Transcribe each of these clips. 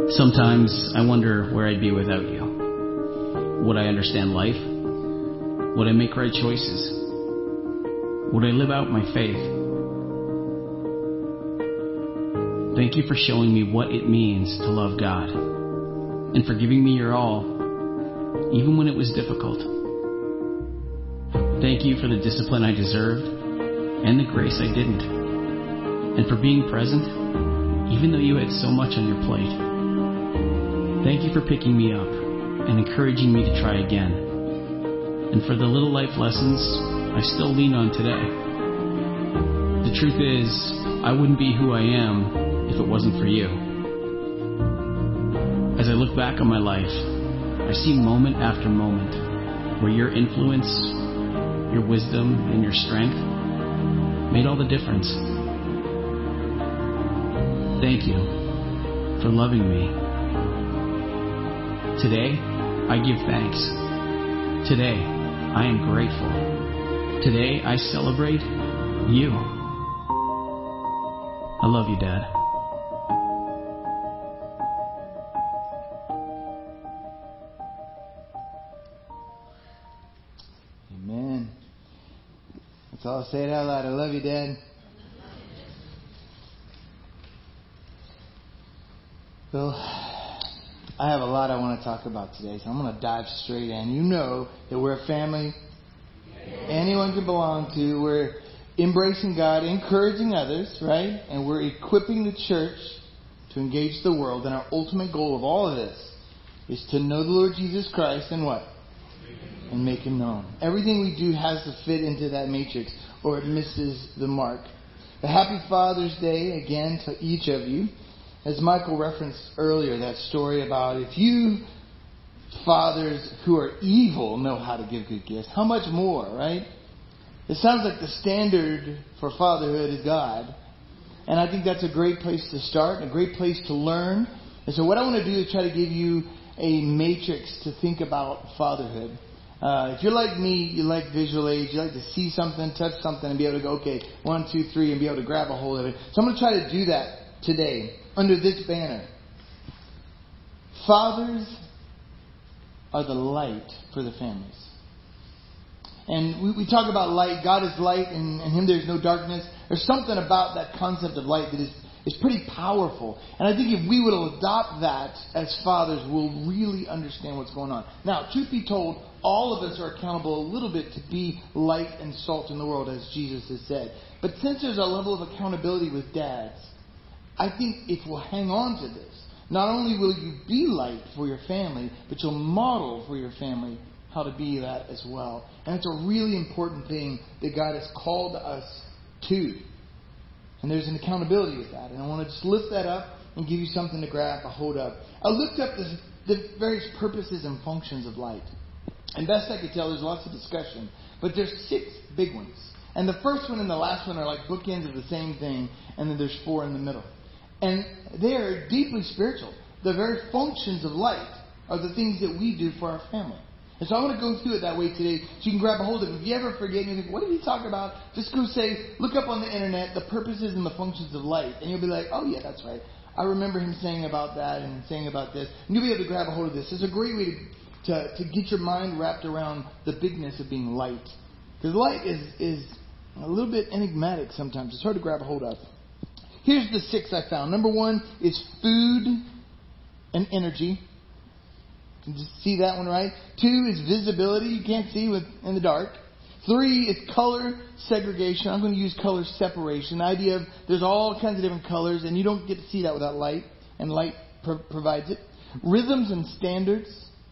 Sometimes I wonder where I'd be without you. Would I understand life? Would I make right choices? Would I live out my faith? Thank you for showing me what it means to love God and for giving me your all, even when it was difficult. Thank you for the discipline I deserved and the grace I didn't, and for being present even though you had so much on your plate. Thank you for picking me up and encouraging me to try again, and for the little life lessons I still lean on today. The truth is, I wouldn't be who I am if it wasn't for you. As I look back on my life, I see moment after moment where your influence, your wisdom, and your strength made all the difference. Thank you for loving me. Today, I give thanks. Today, I am grateful. Today, I celebrate you. I love you, Dad. Amen. Let's all say it out loud. I love you, Dad. Well, I have a lot I want to talk about today, so I'm going to dive straight in. You know that we're a family anyone can belong to. We're embracing God, encouraging others, right? And we're equipping the church to engage the world. And our ultimate goal of all of this is to know the Lord Jesus Christ and what? And make Him known. Everything we do has to fit into that matrix, or it misses the mark. A happy Father's Day again to each of you. As Michael referenced earlier, that story about if you fathers who are evil know how to give good gifts, how much more, right? It sounds like the standard for fatherhood is God. And I think that's a great place to start, a great place to learn. And so what I want to do is try to give you a matrix to think about fatherhood. If you're like me, you like visual aids, you like to see something, touch something, and be able to go, okay, 1, 2, 3, and be able to grab a hold of it. So I'm going to try to do that today under this banner. Fathers are the light for the families. And we talk about light. God is light, and in Him there's no darkness. There's something about that concept of light that is pretty powerful. And I think if we would adopt that as fathers, we'll really understand what's going on. Now, truth be told, all of us are accountable a little bit to be light and salt in the world, as Jesus has said. But since there's a level of accountability with dads, I think if we'll hang on to this, not only will you be light for your family, but you'll model for your family how to be that as well. And it's a really important thing that God has called us to. And there's an accountability with that. And I want to just lift that up and give you something to grab a hold of. I looked up the various purposes and functions of light. And best I could tell, there's lots of discussion. But there's 6 big ones. And the first one and the last one are like bookends of the same thing. And then there's 4 in the middle. And they are deeply spiritual. The very functions of light are the things that we do for our family. And so I want to go through it that way today so you can grab a hold of it. If you ever forget and you think, what did he talk about? Just go look up on the internet the purposes and the functions of light. And you'll be like, oh yeah, that's right. I remember him saying about that and saying about this. And you'll be able to grab a hold of this. It's a great way to get your mind wrapped around the bigness of being light. Because light is a little bit enigmatic sometimes. It's hard to grab a hold of. Here's the 6 I found. Number 1 is food and energy. You can just see that one, right? 2 is visibility. You can't see in the dark. 3 is color segregation. I'm going to use color separation. The idea of there's all kinds of different colors, and you don't get to see that without light, and light provides it. Rhythms and standards.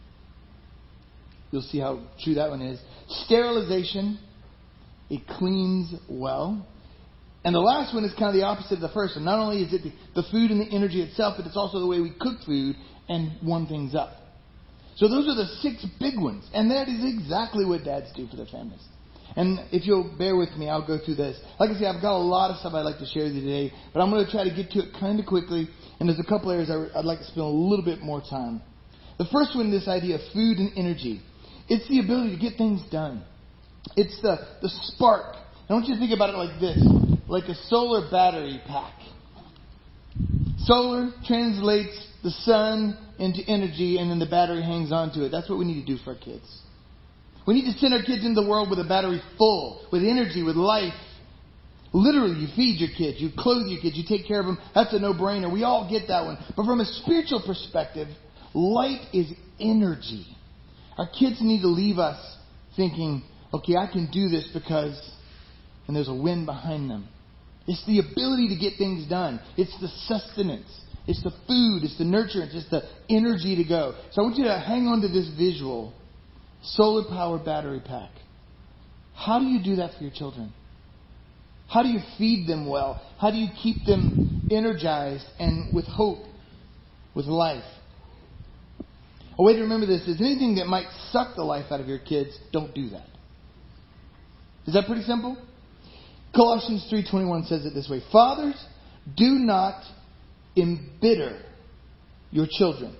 You'll see how true that one is. Sterilization. It cleans well. And the last one is kind of the opposite of the first one. Not only is it the food and the energy itself, but it's also the way we cook food and warm things up. So those are the 6 big ones. And that is exactly what dads do for their families. And if you'll bear with me, I'll go through this. Like I say, I've got a lot of stuff I'd like to share with you today, but I'm going to try to get to it kind of quickly. And there's a couple areas I'd like to spend a little bit more time. The first one, this idea of food and energy. It's the ability to get things done. It's the spark. I want you to think about it like this. Like a solar battery pack. Solar translates the sun into energy, and then the battery hangs on to it. That's what we need to do for our kids. We need to send our kids into the world with a battery full, with energy, with life. Literally, you feed your kids, you clothe your kids, you take care of them. That's a no-brainer. We all get that one. But from a spiritual perspective, light is energy. Our kids need to leave us thinking, okay, I can do this because, and there's a wind behind them. It's the ability to get things done. It's the sustenance. It's the food. It's the nurturance. It's the energy to go. So I want you to hang on to this visual. Solar power battery pack. How do you do that for your children? How do you feed them well? How do you keep them energized and with hope, with life? A way to remember this is anything that might suck the life out of your kids, don't do that. Is that pretty simple? Colossians 3:21 says it this way. Fathers, do not embitter your children,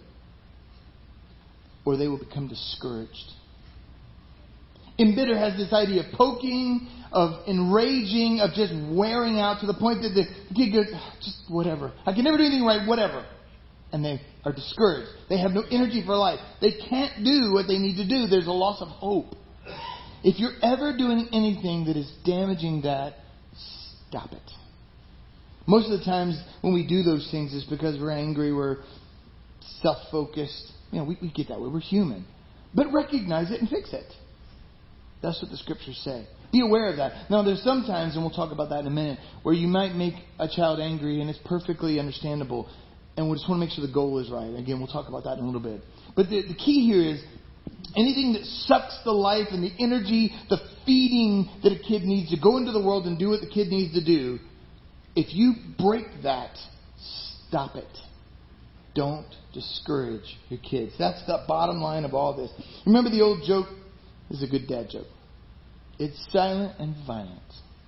or they will become discouraged. Embitter has this idea of poking, of enraging, of just wearing out to the point that the kid goes, just whatever. I can never do anything right, whatever. And they are discouraged. They have no energy for life. They can't do what they need to do. There's a loss of hope. If you're ever doing anything that is damaging that, stop it. Most of the times when we do those things, it's because we're angry, we're self-focused. We get that way. We're human. But recognize it and fix it. That's what the scriptures say. Be aware of that. Now, there's some times, and we'll talk about that in a minute, where you might make a child angry, and it's perfectly understandable. And we just want to make sure the goal is right. Again, we'll talk about that in a little bit. But the key here is anything that sucks the life and the energy, the feeding that a kid needs to go into the world and do what the kid needs to do, if you break that, stop it. Don't discourage your kids. That's the bottom line of all this. Remember the old joke? This is a good dad joke. It's silent and violent.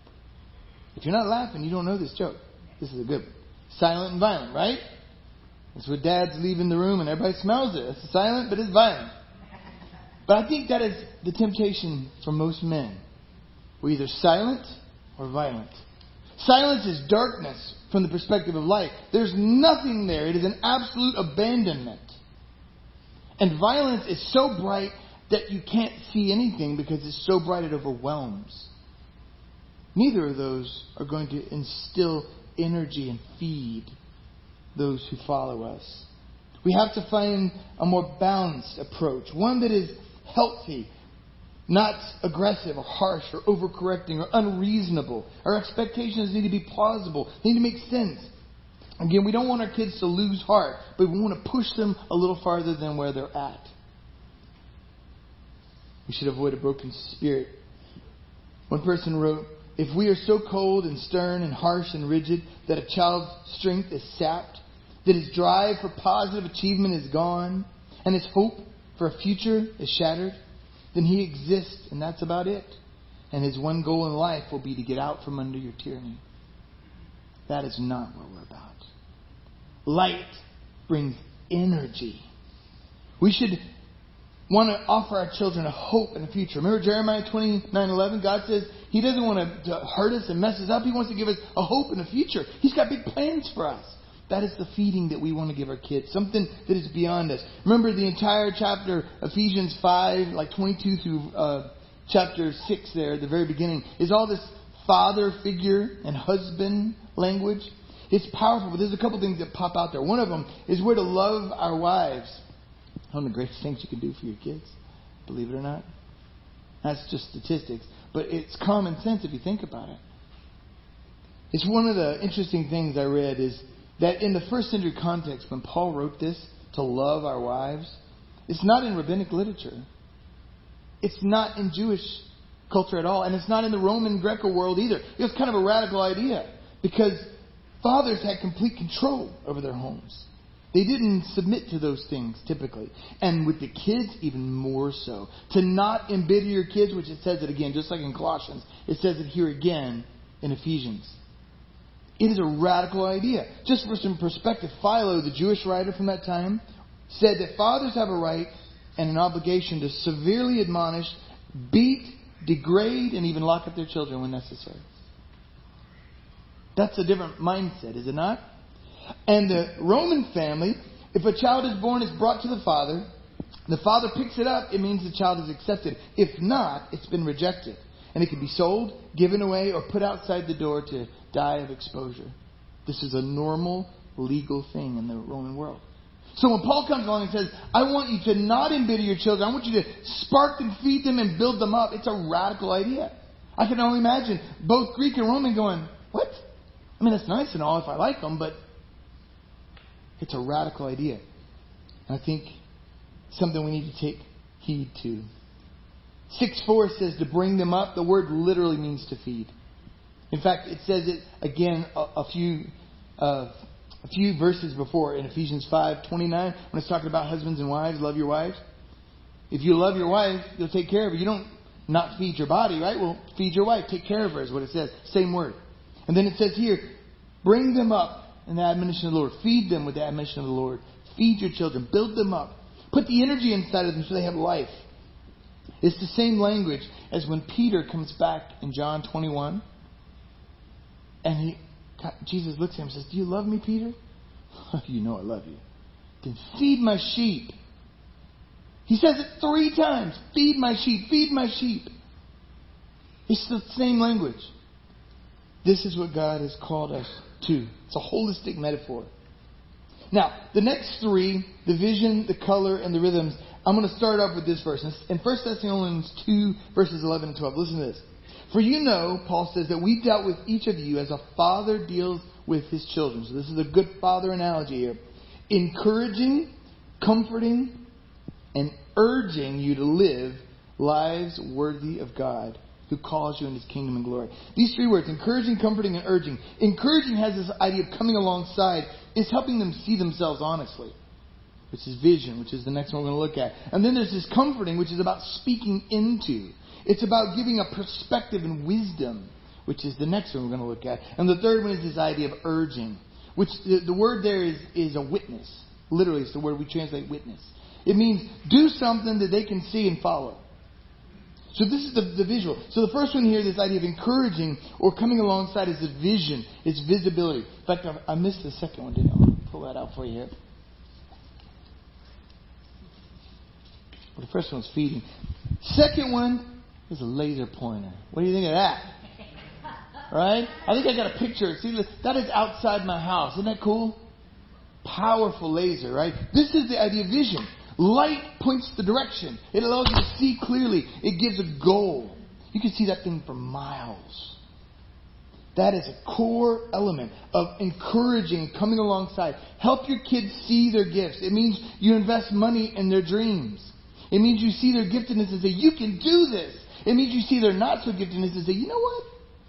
If you're not laughing, you don't know this joke. This is a good one. Silent and violent, right? That's where dads leaving the room and everybody smells it. It's silent, but it's violent. But I think that is the temptation for most men. We're either silent or violent. Silence is darkness from the perspective of light. There's nothing there. It is an absolute abandonment. And violence is so bright that you can't see anything because it's so bright it overwhelms. Neither of those are going to instill energy and feed those who follow us. We have to find a more balanced approach, one that is healthy, not aggressive or harsh or overcorrecting or unreasonable. Our expectations need to be plausible, they need to make sense. Again, we don't want our kids to lose heart, but we want to push them a little farther than where they're at. We should avoid a broken spirit. One person wrote, if we are so cold and stern and harsh and rigid that a child's strength is sapped, that his drive for positive achievement is gone, and his hope for a future is shattered, then he exists and that's about it. And his one goal in life will be to get out from under your tyranny. That is not what we're about. Light brings energy. We should want to offer our children a hope and a future. Remember Jeremiah 29:11? God says He doesn't want to hurt us and mess us up. He wants to give us a hope and a future. He's got big plans for us. That is the feeding that we want to give our kids. Something that is beyond us. Remember the entire chapter, Ephesians 5, like 22 through chapter 6 there, at the very beginning, is all this father figure and husband language. It's powerful, but there's a couple things that pop out there. One of them is we're to love our wives. One of the greatest things you can do for your kids, believe it or not. That's just statistics. But it's common sense if you think about it. It's one of the interesting things I read is that in the first century context, when Paul wrote this, to love our wives, it's not in rabbinic literature. It's not in Jewish culture at all. And it's not in the Roman Greco world either. It was kind of a radical idea because fathers had complete control over their homes. They didn't submit to those things typically. And with the kids, even more so. To not embitter your kids, which it says it again, just like in Colossians. It says it here again in Ephesians. It is a radical idea. Just for some perspective, Philo, the Jewish writer from that time, said that fathers have a right and an obligation to severely admonish, beat, degrade, and even lock up their children when necessary. That's a different mindset, is it not? And the Roman family, If a child is born, it's brought to the father picks it up, it means the child is accepted. If not, it's been rejected. And it can be sold, given away, or put outside the door to die of exposure. This is a normal, legal thing in the Roman world. So when Paul comes along and says, I want you to not embitter your children, I want you to spark and feed them and build them up, it's a radical idea. I can only imagine both Greek and Roman going, what? I mean, that's nice and all if I like them, but it's a radical idea. And I think something we need to take heed to. 6:4 says to bring them up. The word literally means to feed. In fact, it says it again a few verses before in Ephesians 5:29 when it's talking about husbands and wives. Love your wives. If you love your wife, you'll take care of her. You don't not feed your body, right? Well, feed your wife. Take care of her is what it says. Same word. And then it says here, bring them up in the admonition of the Lord. Feed them with the admonition of the Lord. Feed your children. Build them up. Put the energy inside of them so they have life. It's the same language as when Peter comes back in John 21. And Jesus looks at him and says, do you love me, Peter? You know I love you. Then feed my sheep. He says it 3 times. Feed my sheep. Feed my sheep. It's the same language. This is what God has called us to. It's a holistic metaphor. Now, the next 3, the vision, the color, and the rhythms, I'm going to start off with this verse. In 1 Thessalonians 2, verses 11 and 12. Listen to this. For you know, Paul says, that we dealt with each of you as a father deals with his children. So this is a good father analogy here. Encouraging, comforting, and urging you to live lives worthy of God, who calls you in his kingdom and glory. These 3 words, encouraging, comforting, and urging. Encouraging has this idea of coming alongside. It's helping them see themselves honestly, which is vision, which is the next one we're going to look at. And then there's this comforting, which is about speaking into. It's about giving a perspective and wisdom, which is the next one we're going to look at. And the third one is this idea of urging, which the word there is a witness. Literally, it's the word we translate witness. It means do something that they can see and follow. So this is the visual. So the first one here, this idea of encouraging or coming alongside, is the vision. It's visibility. In fact, I missed the second one, didn't I? I'll pull that out for you here. Well, the first one's feeding. Second one is a laser pointer. What do you think of that? Right? I think I got a picture. See, that is outside my house. Isn't that cool? Powerful laser, right? This is the idea of vision. Light points the direction. It allows you to see clearly. It gives a goal. You can see that thing for miles. That is a core element of encouraging, coming alongside. Help your kids see their gifts. It means you invest money in their dreams. It means you see their giftedness and say, you can do this. It means you see their not so giftedness and say, you know what?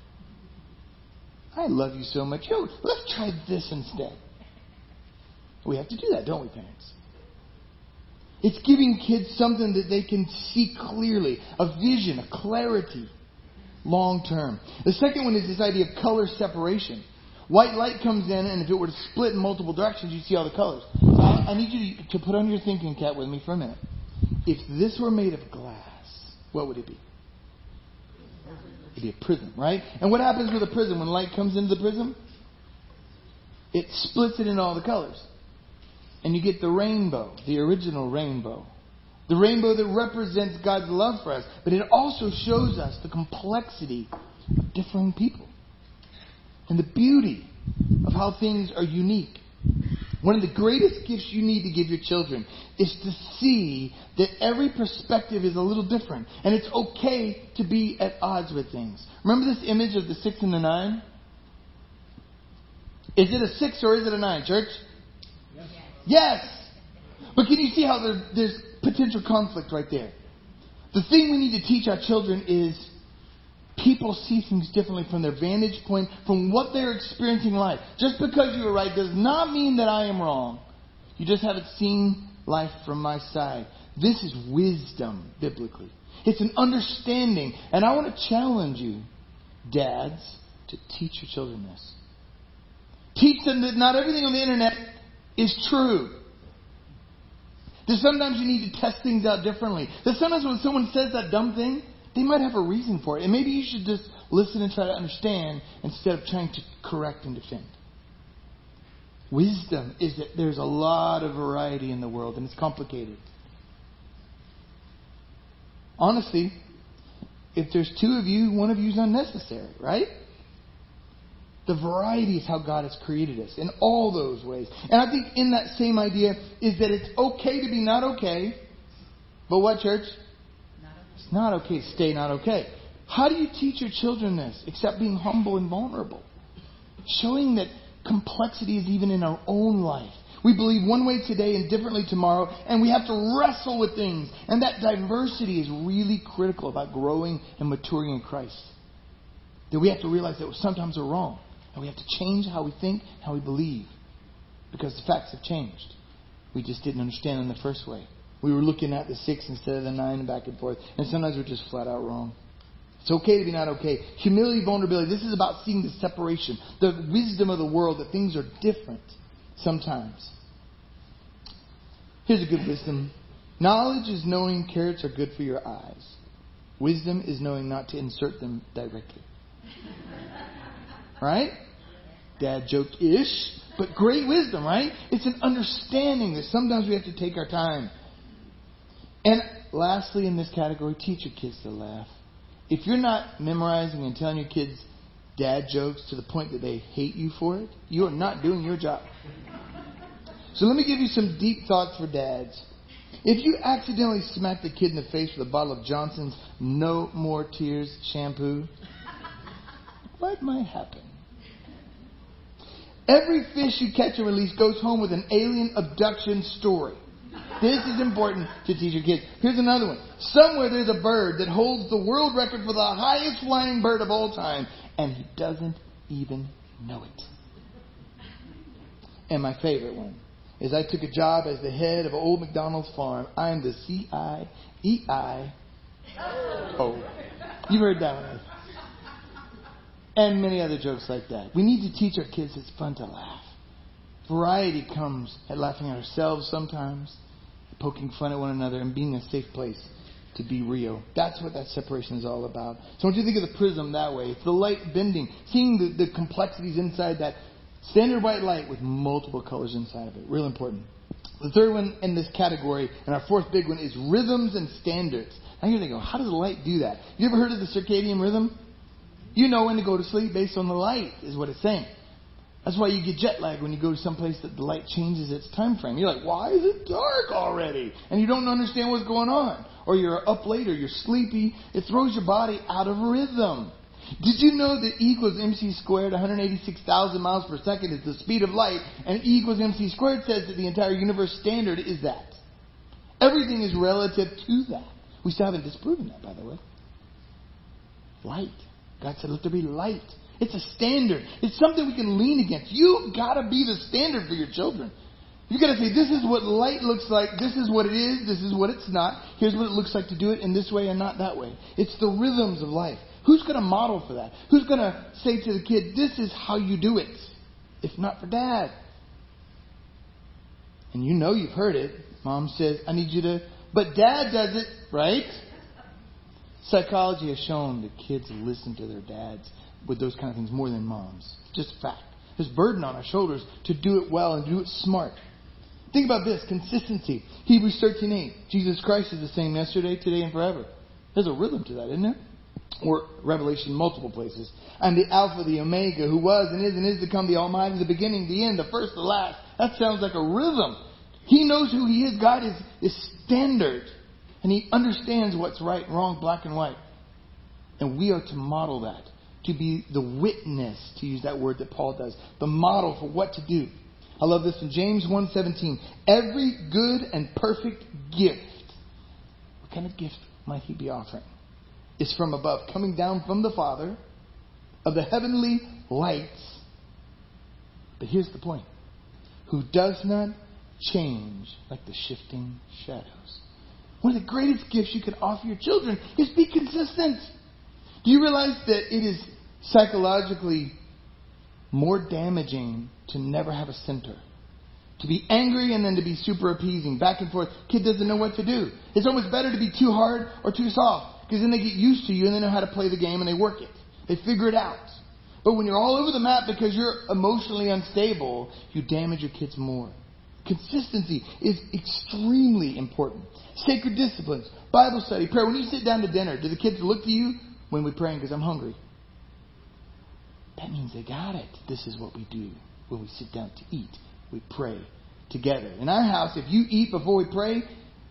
I love you so much. Yo, let's try this instead. We have to do that, don't we, parents? It's giving kids something that they can see clearly. A vision, a clarity. Long term. The second one is this idea of color separation. White light comes in, and if it were to split in multiple directions, you see all the colors. So I need you to put on your thinking cap with me for a minute. If this were made of glass, what would it be? It'd be a prism, right? And what happens with a prism? When light comes into the prism, it splits it into all the colors. And you get the rainbow, the original rainbow. The rainbow that represents God's love for us. But it also shows us the complexity of different people. And the beauty of how things are unique. One of the greatest gifts you need to give your children is to see that every perspective is a little different. And it's okay to be at odds with things. Remember this image of the 6 and the 9? Is it a 6 or is it a 9, church? Yes. But can you see how there's potential conflict right there? The thing we need to teach our children is people see things differently from their vantage point, from what they're experiencing in life. Just because you are right does not mean that I am wrong. You just haven't seen life from my side. This is wisdom, biblically. It's an understanding. And I want to challenge you, dads, to teach your children this. Teach them that not everything on the internet is true. That sometimes you need to test things out differently. That sometimes when someone says that dumb thing, they might have a reason for it. And maybe you should just listen and try to understand instead of trying to correct and defend. Wisdom is that there's a lot of variety in the world, and it's complicated. Honestly, if there's two of you, one of you is unnecessary, right? The variety is how God has created us in all those ways. And I think in that same idea is that it's okay to be not okay. But what, church? It's not okay to stay not okay. How do you teach your children this except being humble and vulnerable? Showing that complexity is even in our own life. We believe one way today and differently tomorrow, and we have to wrestle with things. And that diversity is really critical about growing and maturing in Christ. That we have to realize that sometimes we're wrong. And we have to change how we think, how we believe. Because the facts have changed. We just didn't understand in the first way. We were looking at the 6 instead of the 9 and back and forth. And sometimes we're just flat out wrong. It's okay to be not okay. Humility, vulnerability. This is about seeing the separation. The wisdom of the world, that things are different sometimes. Here's a good wisdom. Knowledge is knowing carrots are good for your eyes. Wisdom is knowing not to insert them directly. Right? Dad joke-ish, but great wisdom, right? It's an understanding that sometimes we have to take our time. And lastly, in this category, teach your kids to laugh. If you're not memorizing and telling your kids dad jokes to the point that they hate you for it, you are not doing your job. So let me give you some deep thoughts for dads. If you accidentally smack the kid in the face with a bottle of Johnson's No More Tears shampoo, what might happen? Every fish you catch and release goes home with an alien abduction story. This is important to teach your kids. Here's another one. Somewhere there's a bird that holds the world record for the highest flying bird of all time, and he doesn't even know it. And my favorite one is I took a job as the head of Old McDonald's farm. I'm the CIEIO. You heard that one. And many other jokes like that. We need to teach our kids it's fun to laugh. Variety comes at laughing at ourselves sometimes, poking fun at one another, and being a safe place to be real. That's what that separation is all about. So I want you to think of the prism that way. It's the light bending, seeing the complexities inside that standard white light with multiple colors inside of it. Real important. The third one in this category, and our fourth big one, is rhythms and standards. Now you're thinking, how does the light do that? You ever heard of the circadian rhythm? You know when to go to sleep based on the light, is what it's saying. That's why you get jet lag when you go to some place that the light changes its time frame. You're like, why is it dark already? And you don't understand what's going on. Or you're up late or you're sleepy. It throws your body out of rhythm. Did you know that E equals MC squared, 186,000 miles per second is the speed of light, and E equals MC squared says that the entire universe standard is that. Everything is relative to that. We still haven't disproven that, by the way. Light. God said, let there be light. It's a standard. It's something we can lean against. You've got to be the standard for your children. You've got to say, this is what light looks like. This is what it is. This is what it's not. Here's what it looks like to do it in this way and not that way. It's the rhythms of life. Who's going to model for that? Who's going to say to the kid, this is how you do it, if not for dad? And you know you've heard it. Mom says, I need you to, but dad does it, right? Psychology has shown that kids listen to their dads with those kind of things more than moms. Just a fact. There's burden on our shoulders to do it well and do it smart. Think about this, consistency. Hebrews 13:8. Jesus Christ is the same yesterday, today, and forever. There's a rhythm to that, isn't there? Or Revelation, multiple places. I'm the Alpha, the Omega, who was and is to come, the Almighty, the beginning, the end, the first, the last. That sounds like a rhythm. He knows who He is. God is standard. And He understands what's right, wrong, black and white. And we are to model that. To be the witness, to use that word that Paul does. The model for what to do. I love this in James 1:17. Every good and perfect gift. What kind of gift might He be offering? Is from above, coming down from the Father of the heavenly lights. But here's the point. Who does not change like the shifting shadows. One of the greatest gifts you can offer your children is be consistent. Do you realize that it is psychologically more damaging to never have a center? To be angry and then to be super appeasing, back and forth. Kid doesn't know what to do. It's almost better to be too hard or too soft, because then they get used to you and they know how to play the game and they work it. They figure it out. But when you're all over the map because you're emotionally unstable, you damage your kids more. Consistency is extremely important. Sacred disciplines, Bible study, prayer. When you sit down to dinner, do the kids look to you? When we're praying because I'm hungry. That means they got it. This is what we do when we sit down to eat. We pray together. In our house, if you eat before we pray,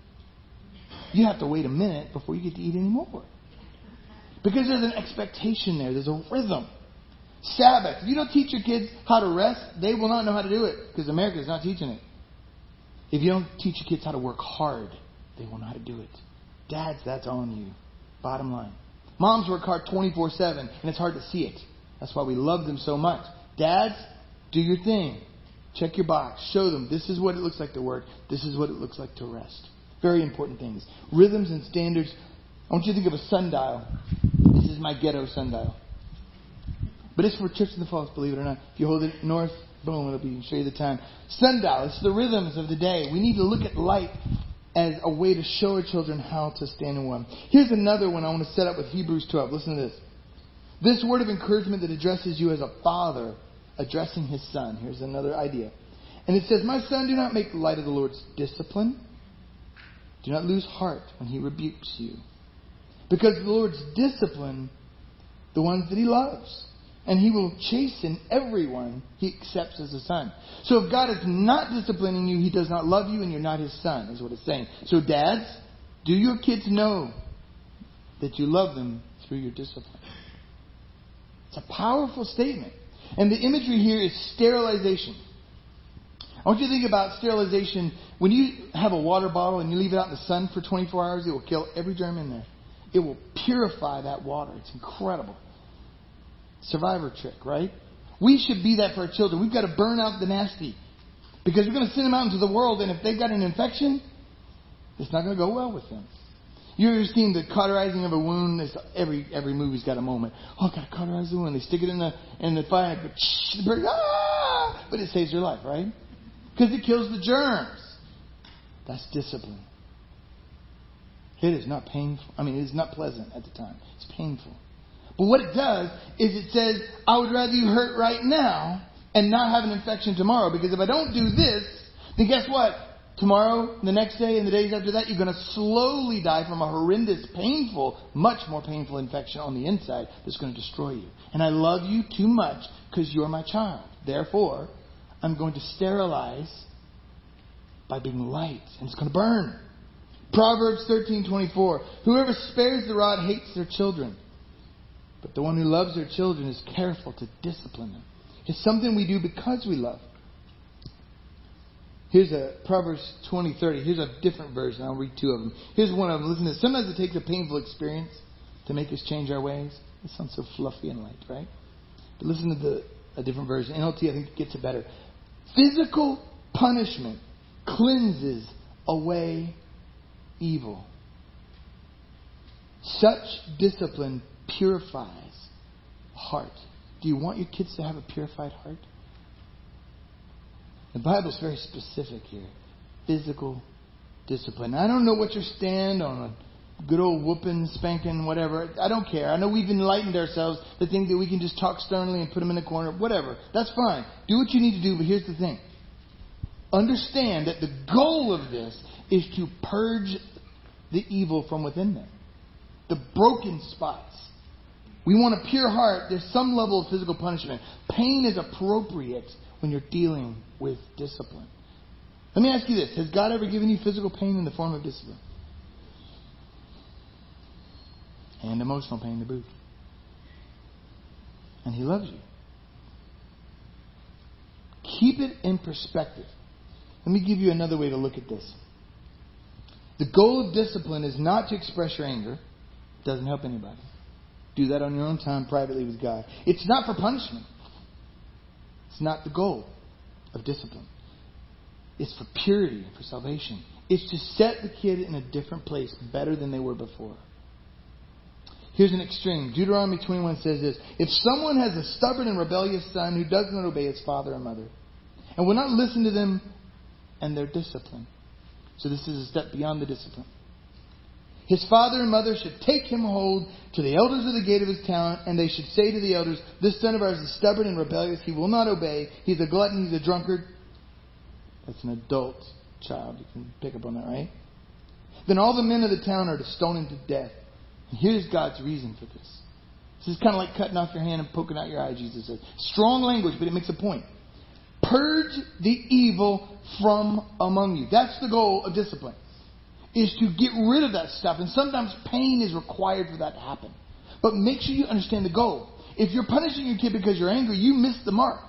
you have to wait a minute before you get to eat anymore. Because there's an expectation there. There's a rhythm. Sabbath. If you don't teach your kids how to rest, they will not know how to do it. Because America is not teaching it. If you don't teach your kids how to work hard, they won't know how to do it. Dads, that's on you. Bottom line. Moms work hard 24/7, and it's hard to see it. That's why we love them so much. Dads, do your thing. Check your box. Show them this is what it looks like to work. This is what it looks like to rest. Very important things. Rhythms and standards. I want you to think of a sundial. This is my ghetto sundial. But it's for Church in the Falls, believe it or not. If you hold it north, boom, it'll be show you the time. Sundial. It's the rhythms of the day. We need to look at light as a way to show our children how to stand in one. Here's another one I want to set up with Hebrews 12. Listen to this. This word of encouragement that addresses you as a father addressing his son. Here's another idea. And it says, "My son, do not make light of the Lord's discipline. Do not lose heart when he rebukes you. Because the Lord's discipline the ones that he loves. And he will chasten everyone he accepts as a son." So if God is not disciplining you, he does not love you and you're not his son, is what it's saying. So dads, do your kids know that you love them through your discipline? It's a powerful statement. And the imagery here is sterilization. I want you to think about sterilization. When you have a water bottle and you leave it out in the sun for 24 hours, it will kill every germ in there. It will purify that water. It's incredible. Survivor trick, right? We should be that for our children. We've got to burn out the nasty. Because we're going to send them out into the world, and if they've got an infection, it's not going to go well with them. You ever seen the cauterizing of a wound? Every movie's got a moment. Oh, I've got to cauterize the wound. They stick it in the fire, but it saves their life, right? Because it kills the germs. That's discipline. It is not painful. I mean, it is not pleasant at the time. It's painful. But what it does is it says, I would rather you hurt right now and not have an infection tomorrow. Because if I don't do this, then guess what? Tomorrow, the next day, and the days after that, you're going to slowly die from a horrendous, painful, much more painful infection on the inside that's going to destroy you. And I love you too much because you're my child. Therefore, I'm going to sterilize by being light. And it's going to burn. Proverbs 13:24. Whoever spares the rod hates their children. But the one who loves their children is careful to discipline them. It's something we do because we love. Here's a Proverbs 20:30. Here's a different version. I'll read two of them. Here's one of them. Listen to this. Sometimes it takes a painful experience to make us change our ways. It sounds so fluffy and light, right? But listen to a different version. NLT, I think, gets it better. Physical punishment cleanses away evil. Such discipline purifies heart. Do you want your kids to have a purified heart? The Bible's very specific here. Physical discipline. I don't know what your stand on a good old whooping, spanking, whatever. I don't care. I know we've enlightened ourselves to think that we can just talk sternly and put them in the corner. Whatever. That's fine. Do what you need to do, but here's the thing. Understand that the goal of this is to purge the evil from within them. The broken spots. We want a pure heart. There's some level of physical punishment. Pain is appropriate when you're dealing with discipline. Let me ask you this. Has God ever given you physical pain in the form of discipline? And emotional pain to boot. And He loves you. Keep it in perspective. Let me give you another way to look at this. The goal of discipline is not to express your anger. It doesn't help anybody. Do that on your own time privately with God. It's not for punishment. It's not the goal of discipline. It's for purity, for salvation. It's to set the kid in a different place, better than they were before. Here's an extreme. Deuteronomy 21 says this. If someone has a stubborn and rebellious son who does not obey his father or mother, and will not listen to them and their discipline. So this is a step beyond the discipline. His father and mother should take him hold to the elders of the gate of his town, and they should say to the elders, this son of ours is stubborn and rebellious. He will not obey. He's a glutton. He's a drunkard. That's an adult child. You can pick up on that, right? Then all the men of the town are to stone him to death. And here's God's reason for this. This is kind of like cutting off your hand and poking out your eye, Jesus said. Strong language, but it makes a point. Purge the evil from among you. That's the goal of discipline. Is to get rid of that stuff. And sometimes pain is required for that to happen. But make sure you understand the goal. If you're punishing your kid because you're angry, you missed the mark.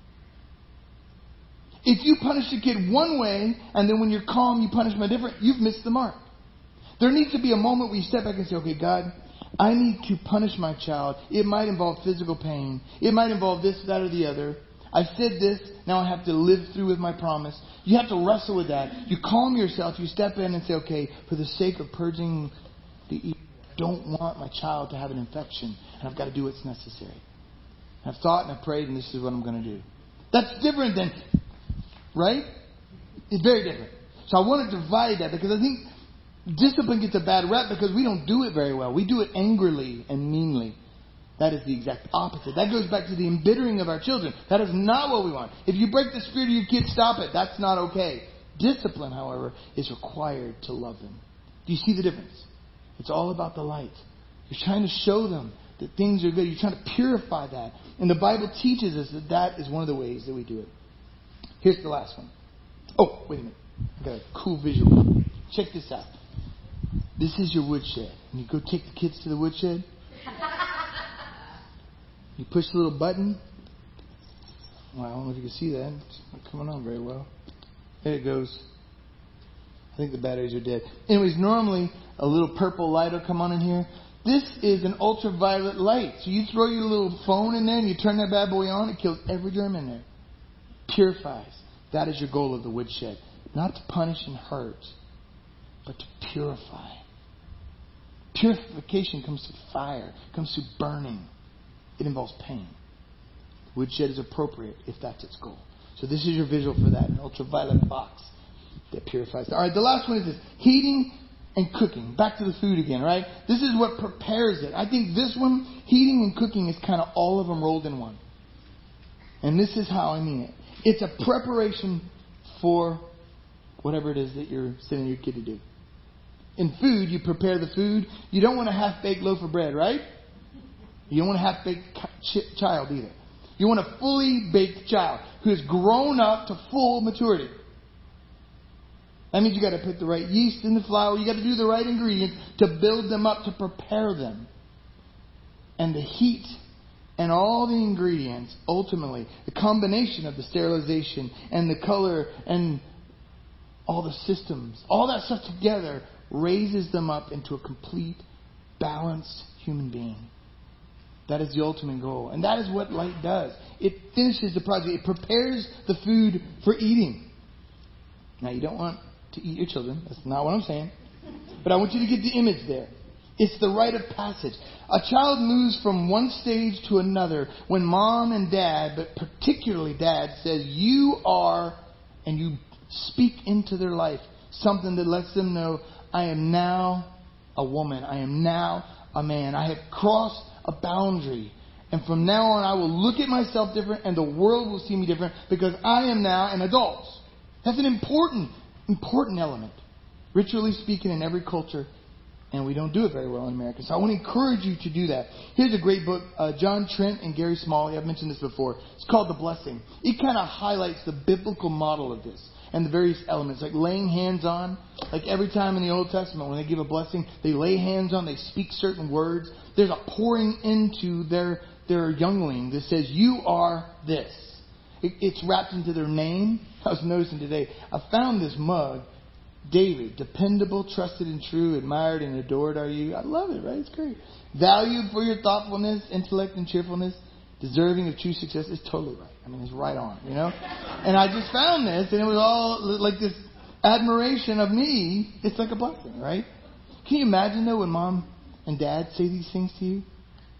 If you punish the kid one way, and then when you're calm, you punish them different, you've missed the mark. There needs to be a moment where you step back and say, okay, God, I need to punish my child. It might involve physical pain. It might involve this, that, or the other. I said this, now I have to live through with my promise. You have to wrestle with that. You calm yourself, you step in and say, okay, for the sake of purging the evil, I don't want my child to have an infection, and I've got to do what's necessary. I've thought and I've prayed, and this is what I'm going to do. That's different than, right? It's very different. So I want to divide that, because I think discipline gets a bad rep because we don't do it very well. We do it angrily and meanly. That is the exact opposite. That goes back to the embittering of our children. That is not what we want. If you break the spirit of your kids, stop it. That's not okay. Discipline, however, is required to love them. Do you see the difference? It's all about the light. You're trying to show them that things are good. You're trying to purify that. And the Bible teaches us that that is one of the ways that we do it. Here's the last one. Oh, wait a minute. I've got a cool visual. Check this out. This is your woodshed. And you go take the kids to the woodshed. You push the little button. Well, I don't know if you can see that. It's not coming on very well. There it goes. I think the batteries are dead. Anyways, normally a little purple light will come on in here. This is an ultraviolet light. So you throw your little phone in there and you turn that bad boy on. It kills every germ in there. Purifies. That is your goal of the woodshed. Not to punish and hurt, but to purify. Purification comes through fire. Comes through burning. It involves pain. Woodshed is appropriate if that's its goal. So this is your visual for that. An ultraviolet box that purifies. All right, the last one is this. Heating and cooking. Back to the food again, right? This is what prepares it. I think this one, heating and cooking, is kind of all of them rolled in one. And this is how I mean it. It's a preparation for whatever it is that you're sending your kid to do. In food, you prepare the food. You don't want a half-baked loaf of bread, right? You don't want a half-baked child either. You want a fully baked child who has grown up to full maturity. That means you got to put the right yeast in the flour. You got to do the right ingredients to build them up, to prepare them. And the heat and all the ingredients, ultimately, the combination of the sterilization and the color and all the systems, all that stuff together raises them up into a complete, balanced human being. That is the ultimate goal. And that is what light does. It finishes the project. It prepares the food for eating. Now, you don't want to eat your children. That's not what I'm saying. But I want you to get the image there. It's the rite of passage. A child moves from one stage to another when mom and dad, but particularly dad, says you are, and you speak into their life something that lets them know, I am now a woman. I am now a man. I have crossed a boundary. And from now on, I will look at myself different and the world will see me different because I am now an adult. That's an important element. Ritually speaking, in every culture. And we don't do it very well in America. So I want to encourage you to do that. Here's a great book, John Trent and Gary Smalley. I've mentioned this before. It's called The Blessing. It kind of highlights the biblical model of this and the various elements, like laying hands on. Like every time in the Old Testament, when they give a blessing, they lay hands on, they speak certain words. There's a pouring into their youngling that says, you are this. It's wrapped into their name. I was noticing today, I found this mug. David, dependable, trusted and true, admired and adored are you. I love it, right? It's great. Valued for your thoughtfulness, intellect and cheerfulness, deserving of true success. It's totally right. I mean, it's right on, you know? And I just found this, and it was all like this admiration of me. It's like a blessing, right? Can you imagine, though, when mom and dad say these things to you?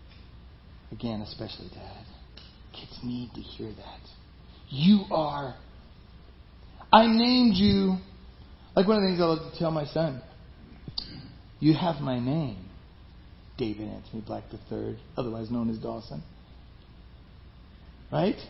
Again, especially dad. Kids need to hear that. You are. I named you. Like one of the things I love to tell my son You have my name, David Anthony Black III, otherwise known as Dawson. Right?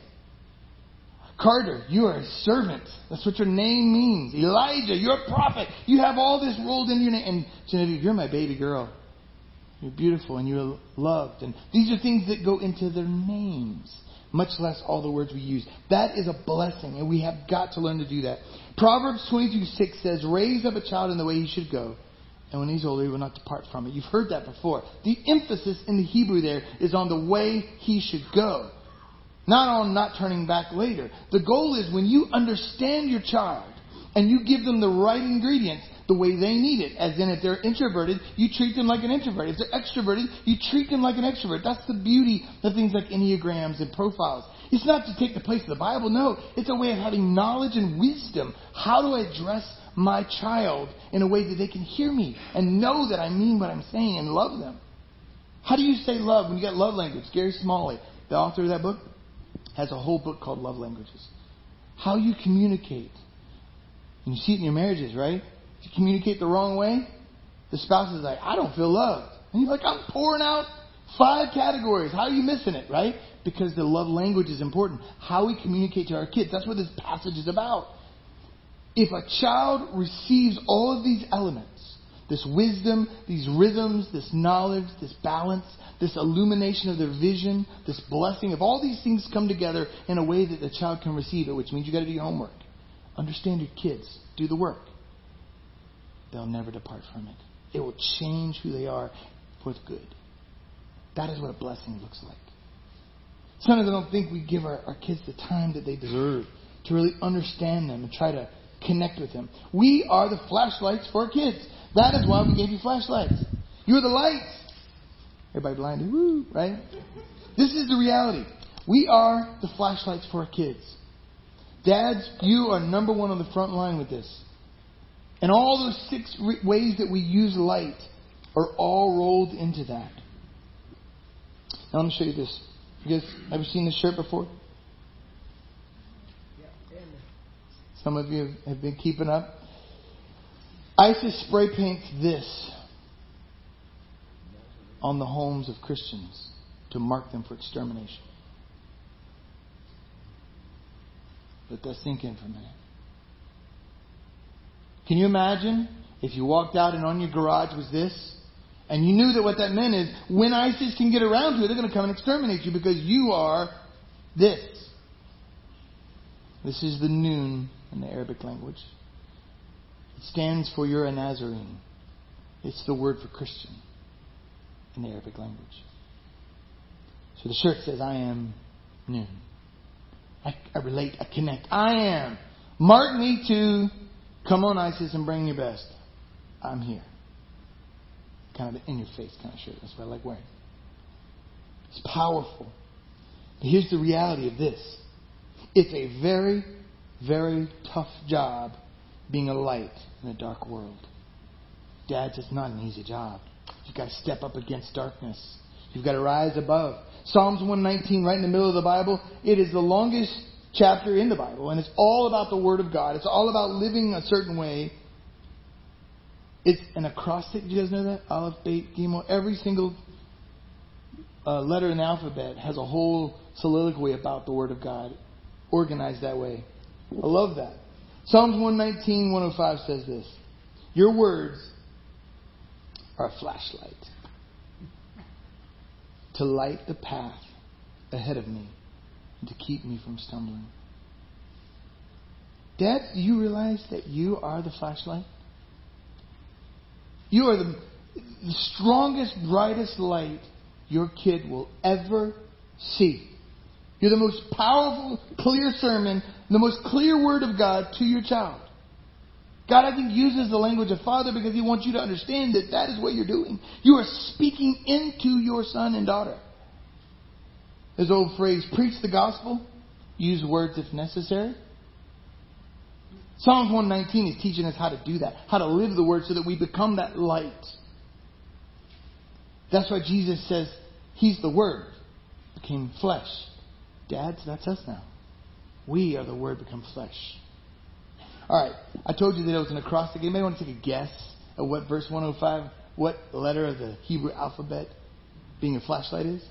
Carter, you are a servant. That's what your name means. Elijah, you're a prophet. You have all this rolled into your name. And Genevieve, you're my baby girl. You're beautiful and you're loved. And these are things that go into their names, much less all the words we use. That is a blessing, and we have got to learn to do that. Proverbs 22:6 says, raise up a child in the way he should go, and when he's older, he will not depart from it. You've heard that before. The emphasis in the Hebrew there is on the way he should go, not on not turning back later. The goal is when you understand your child and you give them the right ingredients, the way they need it. As in, if they're introverted, you treat them like an introvert. If they're extroverted, you treat them like an extrovert. That's the beauty of things like Enneagrams and profiles. It's not to take the place of the Bible. No, it's a way of having knowledge and wisdom. How do I address my child in a way that they can hear me and know that I mean what I'm saying and love them? How do you say love when you got love language? Gary Smalley, the author of that book, has a whole book called Love Languages. How you communicate. And you see it in your marriages, right? If you communicate the wrong way, the spouse is like, I don't feel loved. And you're like, I'm pouring out 5 categories. How are you missing it, right? Because the love language is important. How we communicate to our kids. That's what this passage is about. If a child receives all of these elements, this wisdom, these rhythms, this knowledge, this balance, this illumination of their vision, this blessing, if all these things come together in a way that the child can receive it, which means you got to do your homework. Understand your kids. Do the work. They'll never depart from it. It will change who they are for the good. That is what a blessing looks like. Sometimes I don't think we give our kids the time that they deserve to really understand them and try to connect with them. We are the flashlights for our kids. That is why we gave you flashlights. You're the lights. Everybody blinded? Woo, right? This is the reality. We are the flashlights for our kids. Dads, you are number one on the front line with this. And all those 6 ways that we use light are all rolled into that. Now let me show you this. You guys ever seen this shirt before? Some of you have been keeping up. ISIS spray paints this on the homes of Christians to mark them for extermination. Let that sink in for a minute. Can you imagine if you walked out and on your garage was this? And you knew that what that meant is when ISIS can get around to it, they're going to come and exterminate you because you are this. This is the noon in the Arabic language. It stands for you're a Nazarene. It's the word for Christian in the Arabic language. So the shirt says, I am noon. I relate, I connect. I am. Mark me to come on, ISIS, and bring your best. I'm here. Kind of an in-your-face kind of shirt. That's what I like wearing. It's powerful. But here's the reality of this. It's a very, very tough job being a light in a dark world. Dads, it's not an easy job. You've got to step up against darkness. You've got to rise above. Psalms 119, right in the middle of the Bible, it is the longest chapter in the Bible, and it's all about the Word of God. It's all about living a certain way. It's an acrostic. Do you guys know that? Aleph, Bet, Gimel. Every single letter in the alphabet has a whole soliloquy about the Word of God, organized that way. I love that. Psalms 119, 105 says this. Your words are a flashlight to light the path ahead of me and to keep me from stumbling. Dad, do you realize that you are the flashlight? You are the strongest, brightest light your kid will ever see. You're the most powerful, clear sermon, the most clear word of God to your child. God, I think, uses the language of Father because He wants you to understand that that is what you're doing. You are speaking into your son and daughter. This old phrase, preach the gospel, use words if necessary. Psalms 119 is teaching us how to do that, how to live the word so that we become that light. That's why Jesus says He's the Word, became flesh. Dads, that's us now. We are the Word become flesh. All right, I told you that it was an acrostic. Anybody want to take a guess at what verse 105 what letter of the Hebrew alphabet being a flashlight is?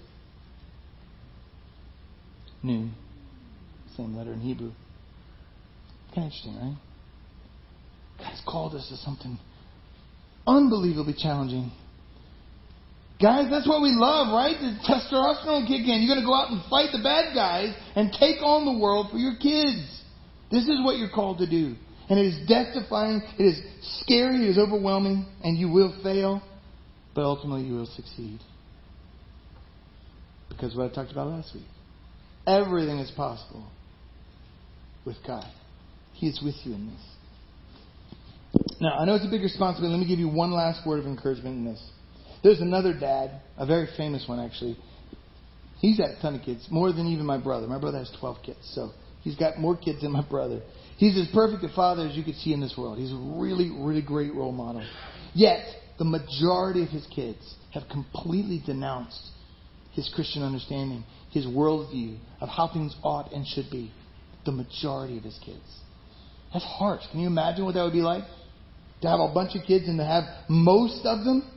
Nun. Same letter in Hebrew. Kind of interesting, right? God has called us to something unbelievably challenging. Guys, that's what we love, right? The testosterone kick in. You're going to go out and fight the bad guys and take on the world for your kids. This is what you're called to do. And it is death-defying, it is scary, it is overwhelming, and you will fail, but ultimately you will succeed. Because what I talked about last week. Everything is possible with God. He is with you in this. Now, I know it's a big responsibility. Let me give you one last word of encouragement in this. There's another dad, a very famous one actually. He's got a ton of kids, more than even my brother. My brother has 12 kids, so he's got more kids than my brother. He's as perfect a father as you could see in this world. He's a really, really great role model. Yet, the majority of his kids have completely denounced his Christian understanding, his worldview of how things ought and should be. The majority of his kids. That's harsh. Can you imagine what that would be like? To have a bunch of kids and to have most of them?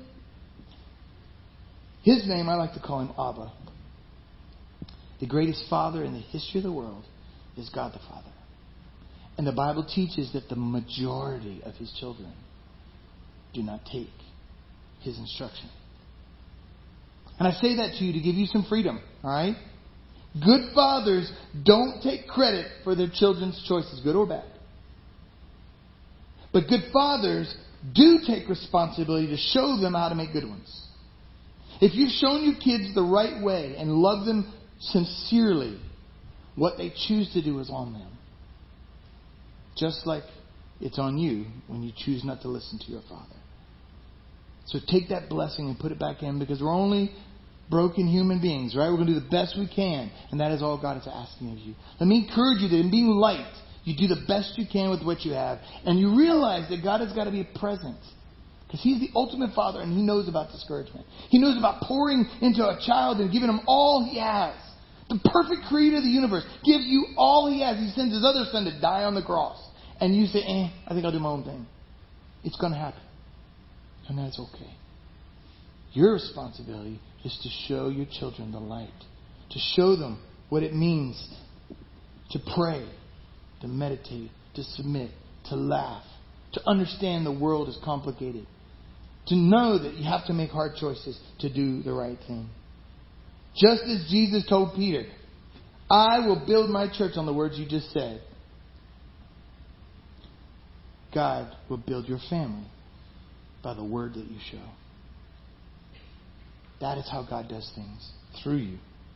His name, I like to call him Abba. The greatest father in the history of the world is God the Father. And the Bible teaches that the majority of his children do not take his instruction. And I say that to you to give you some freedom, all right? Good fathers don't take credit for their children's choices, good or bad. But good fathers do take responsibility to show them how to make good ones. If you've shown your kids the right way and love them sincerely, what they choose to do is on them. Just like it's on you when you choose not to listen to your father. So take that blessing and put it back in, because we're only broken human beings, right? We're going to do the best we can, and that is all God is asking of you. Let me encourage you that in being light, you do the best you can with what you have, and you realize that God has got to be present. Because He's the ultimate Father, and He knows about discouragement. He knows about pouring into a child and giving him all He has. The perfect creator of the universe gives you all He has. He sends His other Son to die on the cross. And you say, I think I'll do my own thing. It's going to happen. And that's okay. Your responsibility is to show your children the light. To show them what it means to pray, to meditate, to submit, to laugh, to understand the world is complicated. To know that you have to make hard choices to do the right thing. Just as Jesus told Peter, I will build my church on the words you just said. God will build your family by the word that you show. That is how God does things, through you.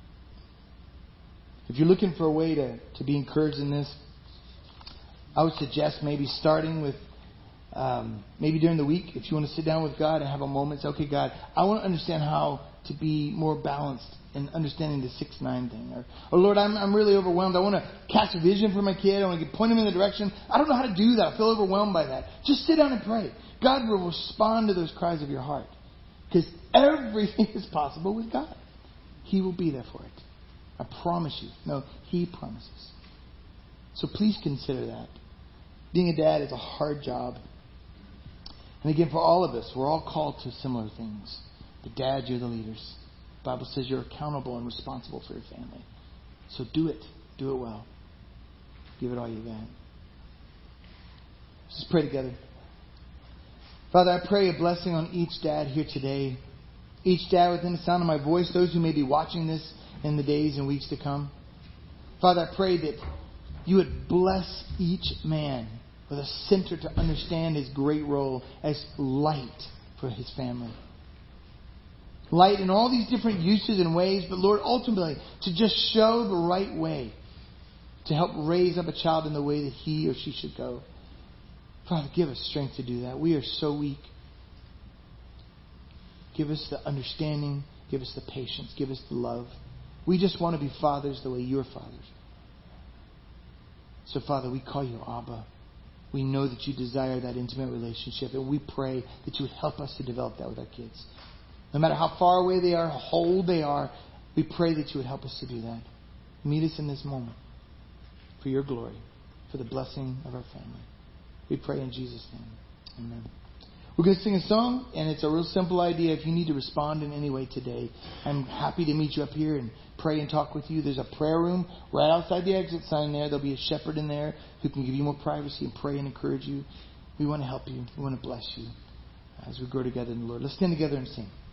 If you're looking for a way to be encouraged in this, I would suggest maybe starting with, maybe during the week, if you want to sit down with God and have a moment, say, okay, God, I want to understand how to be more balanced in understanding the 6-9 thing. Or Lord, I'm really overwhelmed. I want to cast a vision for my kid. I want to point him in the direction. I don't know how to do that. I feel overwhelmed by that. Just sit down and pray. God will respond to those cries of your heart. Because everything is possible with God. He will be there for it. I promise you. No, He promises. So please consider that. Being a dad is a hard job. And again, for all of us, we're all called to similar things. But dads, you're the leaders. The Bible says you're accountable and responsible for your family. So do it. Do it well. Give it all you got. Let's just pray together. Father, I pray a blessing on each dad here today. Each dad within the sound of my voice. Those who may be watching this in the days and weeks to come. Father, I pray that you would bless each man with a center to understand his great role as light for his family. Light in all these different uses and ways, but Lord, ultimately, to just show the right way to help raise up a child in the way that he or she should go. Father, give us strength to do that. We are so weak. Give us the understanding. Give us the patience. Give us the love. We just want to be fathers the way you're fathers. So, Father, we call you Abba. We know that you desire that intimate relationship, and we pray that you would help us to develop that with our kids. No matter how far away they are, how old they are, we pray that you would help us to do that. Meet us in this moment for your glory, for the blessing of our family. We pray in Jesus' name. Amen. We're going to sing a song, and it's a real simple idea. If you need to respond in any way today, I'm happy to meet you up here and pray and talk with you. There's a prayer room right outside the exit sign there. There'll be a shepherd in there who can give you more privacy and pray and encourage you. We want to help you. We want to bless you as we grow together in the Lord. Let's stand together and sing.